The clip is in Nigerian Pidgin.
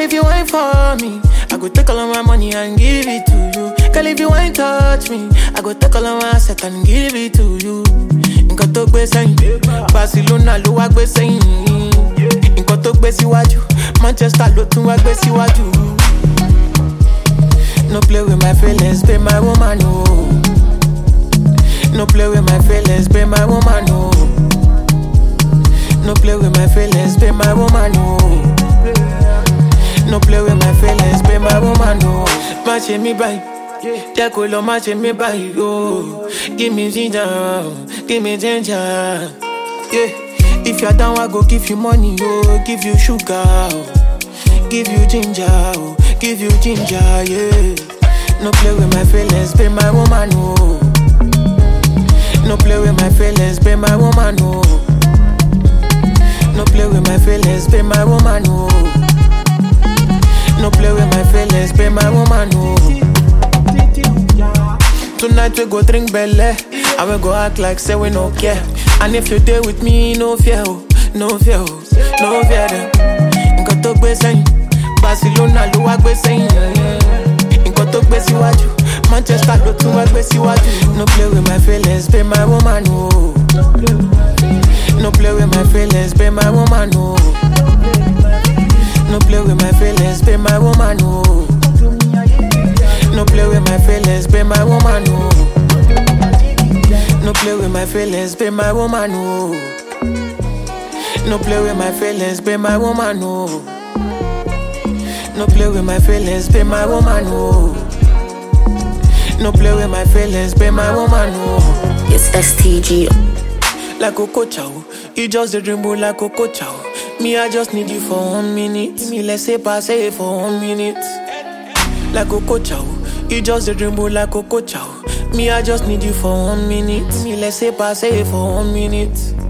if you ain't for me, I go take all of my money and give it to you. Girl, if you ain't touch me, I go take all of my asset and give it to you. Nǹkan tó gbé sẹ́yìn, Barcelona ló wá gbé sẹ́yìn. Nǹkan tó gbé síwájú, Manchester ló tún wá gbé síwájú. No play with my feelings, be my woman, no. No play with my feelings, be my woman, no. No play with my feelings, be my woman, no. No play with my feelings, be my woman, no. Match me by, yeah, cool, match me by, oh. Give me ginger, give me ginger, yeah. If you're down, I go give you money, oh. Give you sugar, oh. Give you ginger, oh. Give you ginger, yeah. No play with my feelings, be my woman, no. No play with my feelings, be my woman, no. No play with my feelings, be my woman, no. No play with my feelings, be my woman, no. Tonight we go drink belle, and we go act like say we no care. And if you there with me, no fear, no fear, no fear them. Nǹkan tó gbé sẹ́yìn, Barcelona ló wá gbé sẹ́yìn. Nǹkan tó gbé síwájú, Manchester ló tún wá gbé síwájú. No play with my feelings, be my woman, no. No play with my feelings, be my woman, no. No play with my feelings, be my woman, no. No play with my feelings, be my woman, no. No play with my feelings, be my woman, no. No play with my feelings, be my woman, no. No play with my feelings, be my woman, no. No play with my feelings, be my woman, no. It's STG. Like Coco Chow, you just a dream boy like Coco Chow. Me, I just need you for 1 minute. Me, let's say pass it for 1 minute. Like Coco Chow, you just a dream boy like Coco Chow. Me, I just need you for 1 minute. Me, let's say pass it for 1 minute.